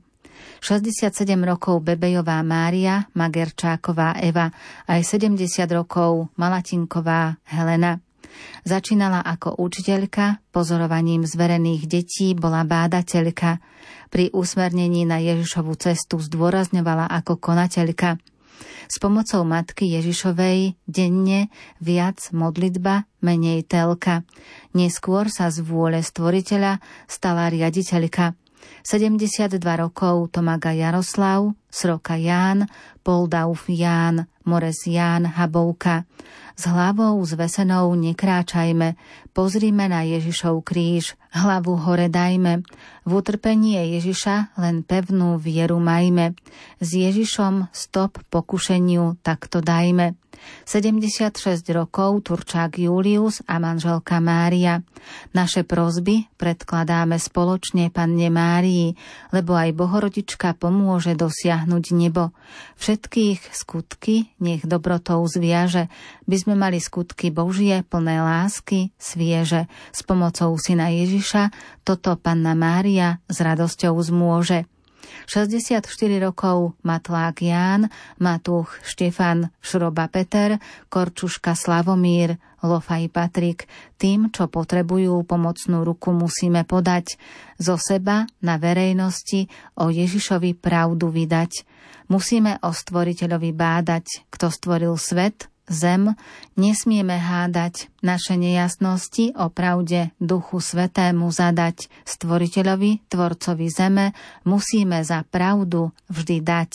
67 rokov Bebejová Mária, Magerčáková Eva, aj 70 rokov Malatinková Helena. Začínala ako učiteľka, pozorovaním zverených detí bola bádateľka. Pri usmernení na Ježišovu cestu zdôrazňovala ako konateľka. S pomocou Matky Ježišovej denne viac modlitba, menej telka. Neskôr sa z vôle Stvoriteľa stala riaditeľka. 72 rokov Tomaga Jaroslav, Sroka Ján, Poldauf Ján, Mores Ján Habovka. S hlavou zvesenou nekráčajme, pozrime na Ježišov kríž, hlavu hore dajme. V utrpení Ježiša len pevnú vieru majme. S Ježišom stop pokušeniu takto dajme. 76 rokov Turčák Julius a manželka Mária. Naše prosby predkladáme spoločne Panne Márii, lebo aj Bohorodička pomôže dosiahnuť nebo. Všetkých skutky nech dobrotou zviaže, by sme mali skutky Božie plné lásky, svieže. S pomocou Syna Ježiša toto Panna Mária s radosťou zmôže. 64 rokov Matlák Ján, Matúch Štefan, Šroba Peter, Korčuška Slavomír, Lofaj Patrik. Tým, čo potrebujú pomocnú ruku, musíme podať. Zo seba na verejnosti o Ježišovi pravdu vydať. Musíme o Stvoriteľovi bádať, kto stvoril svet, zem, nesmieme hádať, naše nejasnosti o pravde Duchu Svätému zadať. Stvoriteľovi, Tvorcovi zeme, musíme za pravdu vždy dať.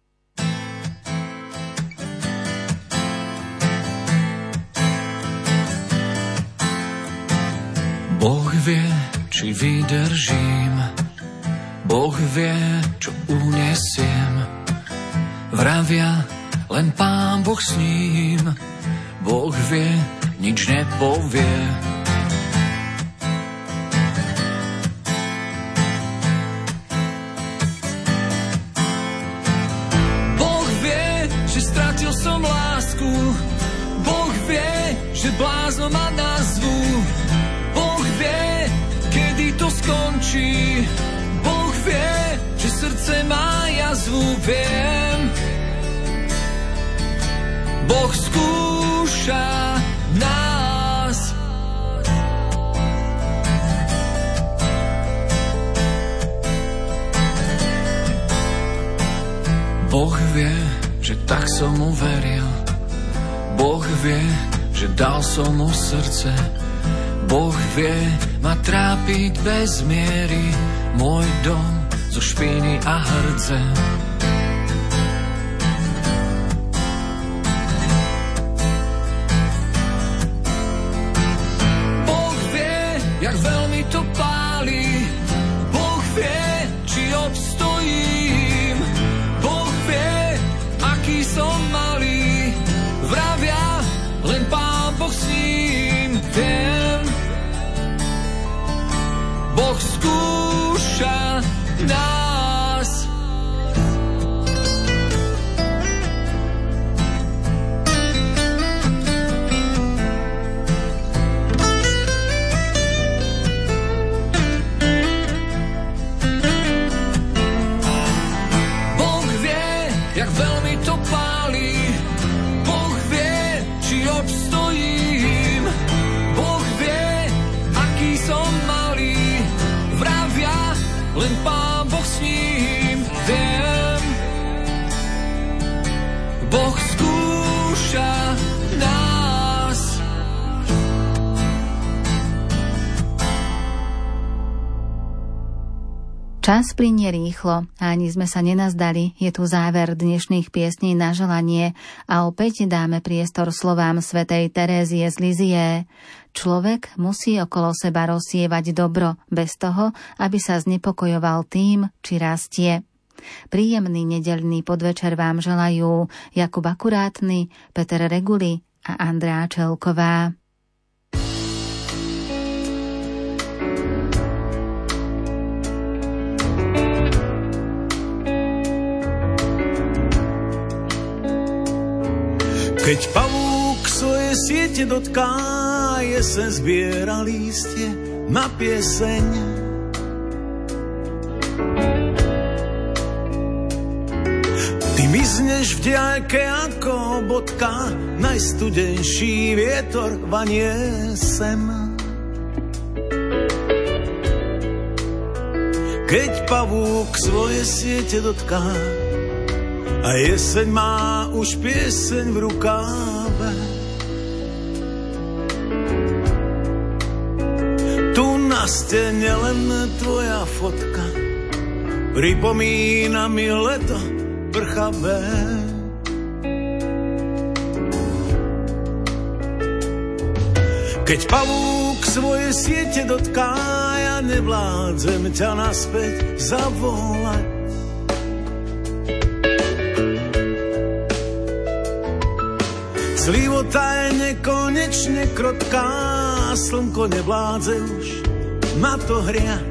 Boh vie, či vydržím, Boh vie, čo unesiem. Vravia, len Pán Boh s ním, Boh vie, nič nepovie. Boh vie, že stratil som lásku, Boh vie, že bláznom ma nazvú. Boh vie, kedy to skončí, Boh vie, že srdce má jazvu, viem. Boh skúša nás. Boh vie, že tak som mu veril. Boh vie, že dal som mu srdce. Boh vie ma trápiť bez miery, môj dom zo špiny a hrdze. Jak veľmi to páli, Boh vie, či obstojím. Boh vie, aký som malý, vravia, len Pán Boh s ním, viem. Boh skúša nás. Jak veľmi to páli, Boh vie, či obstojím. Boh vie, aký som malý, vravia, len Pán Boh s ním, viem. Boh skúša nás. Čas plynie rýchlo a ani sme sa nenazdali. Je tu záver dnešných piesní na želanie a opäť dáme priestor slovám svätej Terézie z Lizie. Človek musí okolo seba rozsievať dobro, bez toho, aby sa znepokojoval tým, či rastie. Príjemný nedeľný podvečer vám želajú Jakub Akurátny, Peter Reguli a Andrea Čelková. Keď pavúk svoje siete dotká, jesen zbiera lístie na pieseň. Ty mi z Uzneš v diaľke ako bodka, najstudenší vietor vanie sem. Keď pavúk svoje siete dotká a jeseň má už pieseň v rukáve, tu na stene len tvoja fotka pripomína mi leto prchavé. Keď pavúk svoje siete dotká, ja nevládzem ťa naspäť zavolať. Slivota je nekonečne krotká, slnko nevládze už ma to hriať.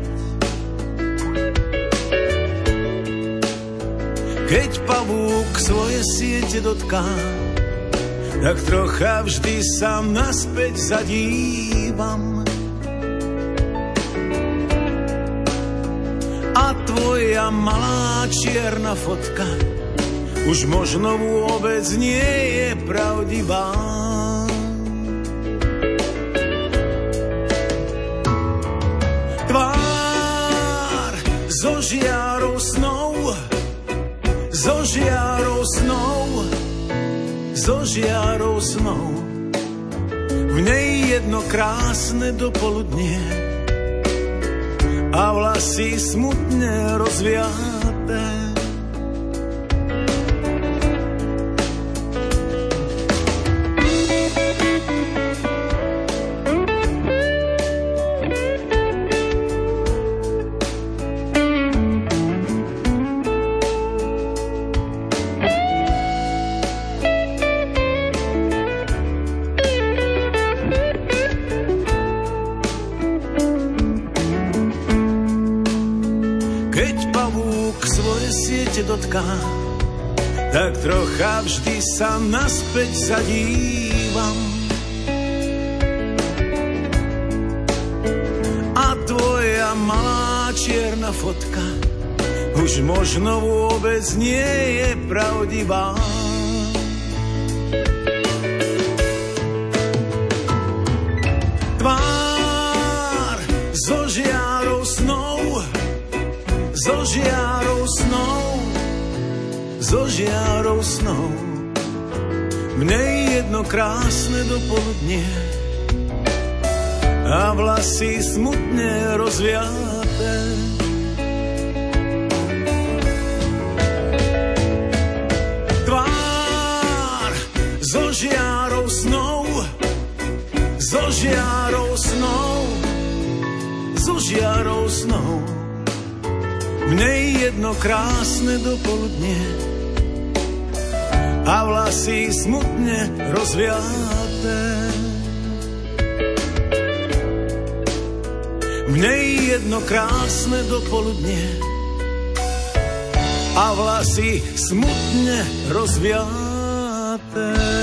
Keď pavúk svoje siete dotká, tak trocha vždy sa naspäť zadívam. A tvoja malá čierna fotka už možno vôbec nie je pravdivá. Tvár zo žiarou snou, zo žiarou snou, zo žiarou snou, v nej jedno krásne dopoludnie a vlasy smutne rozviaté. Dotká, tak trocha vždy sa naspäť zadívam. A tvoja malá čierna fotka už možno vôbec nie je pravdivá. Tvár zo žiarou snou, zo žiarou snou, zo žiarou snou, v nej jedno krásne dopoludnie a vlasy smutne rozviaté. Tvár zo žiarou snou, zo žiarou snou, zo žiarou snou, v nej jedno krásne dopoludnie a vlasy smutne rozviaté. V nej jedno krásne dopoludnie a vlasy smutne rozviaté.